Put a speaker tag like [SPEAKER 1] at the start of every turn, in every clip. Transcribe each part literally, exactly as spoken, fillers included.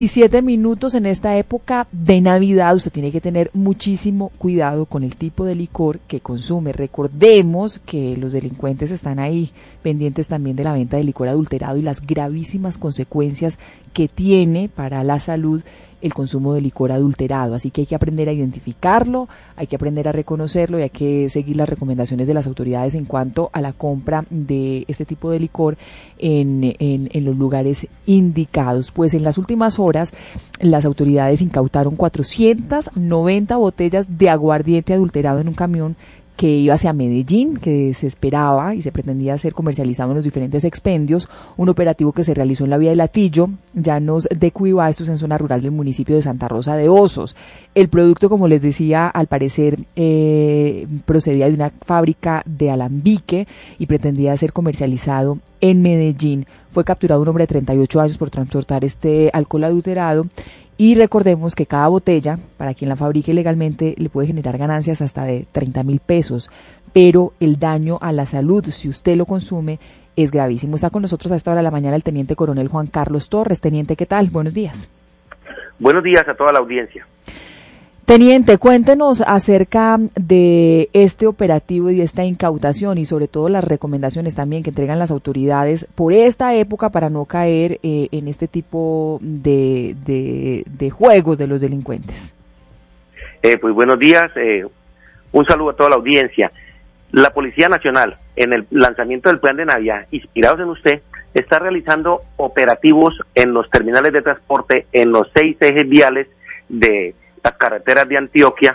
[SPEAKER 1] Y siete minutos en esta época de Navidad, usted tiene que tener muchísimo cuidado con el tipo de licor que consume. Recordemos que los delincuentes están ahí pendientes también de la venta de licor adulterado y las gravísimas consecuencias que tiene para la salud el consumo de licor adulterado. Así que hay que aprender a identificarlo, hay que aprender a reconocerlo y hay que seguir las recomendaciones de las autoridades en cuanto a la compra de este tipo de licor en, en, en los lugares indicados. Pues en las últimas horas las autoridades incautaron cuatrocientas noventa botellas de aguardiente adulterado en un camión que iba hacia Medellín, que se esperaba y se pretendía ser comercializado en los diferentes expendios, un operativo que se realizó en la vía de Latillo, llanos de Cuibá, esto es en zona rural del municipio de Santa Rosa de Osos. El producto, como les decía, al parecer eh, procedía de una fábrica de Alambique y pretendía ser comercializado en Medellín. Fue capturado un hombre de treinta y ocho años por transportar este alcohol adulterado. Y recordemos que cada botella, para quien la fabrique legalmente, le puede generar ganancias hasta de treinta mil pesos, pero el daño a la salud, si usted lo consume, es gravísimo. Está con nosotros a esta hora de la mañana el teniente coronel Juan Carlos Torres. Teniente, ¿qué tal? Buenos días.
[SPEAKER 2] Buenos días a toda la audiencia.
[SPEAKER 1] Teniente, cuéntenos acerca de este operativo y de esta incautación y sobre todo las recomendaciones también que entregan las autoridades por esta época para no caer eh, en este tipo de, de, de juegos de los delincuentes.
[SPEAKER 2] Eh, pues buenos días, eh, un saludo a toda la audiencia. La Policía Nacional, en el lanzamiento del Plan de Navidad, inspirados en usted, está realizando operativos en los terminales de transporte, en los seis ejes viales de las carreteras de Antioquia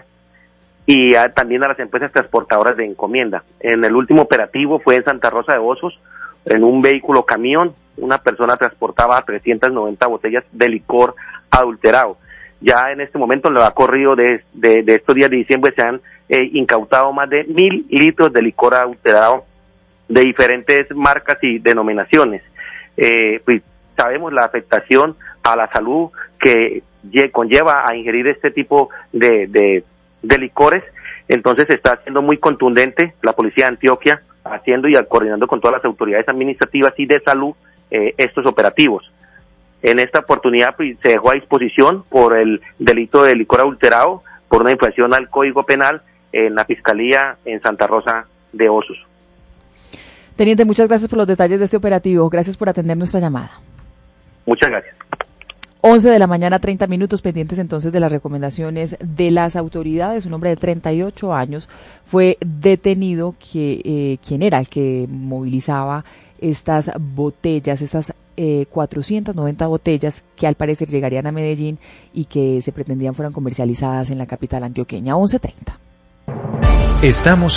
[SPEAKER 2] y a, también a las empresas transportadoras de encomienda. En el último operativo fue en Santa Rosa de Osos, en un vehículo camión, una persona transportaba trescientas noventa botellas de licor adulterado. Ya en este momento, en lo que ha corrido de, de, de estos días de diciembre, se han eh, incautado más de mil litros de licor adulterado de diferentes marcas y denominaciones. Eh, pues sabemos la afectación a la salud que conlleva a ingerir este tipo de, de, de licores. Entonces está siendo muy contundente la Policía de Antioquia haciendo y coordinando con todas las autoridades administrativas y de salud eh, estos operativos. En esta oportunidad pues, se dejó a disposición por el delito de licor adulterado por una infracción al Código Penal en la Fiscalía en Santa Rosa de Osos.
[SPEAKER 1] Teniente, muchas gracias por los detalles de este operativo. Gracias por atender nuestra llamada.
[SPEAKER 2] Muchas gracias.
[SPEAKER 1] once de la mañana, treinta minutos, pendientes entonces de las recomendaciones de las autoridades. Un hombre de treinta y ocho años fue detenido, que eh, quien era el que movilizaba estas botellas, estas eh, cuatrocientas noventa botellas que al parecer llegarían a Medellín y que se pretendían fueran comercializadas en la capital antioqueña. once treinta.
[SPEAKER 3] Estamos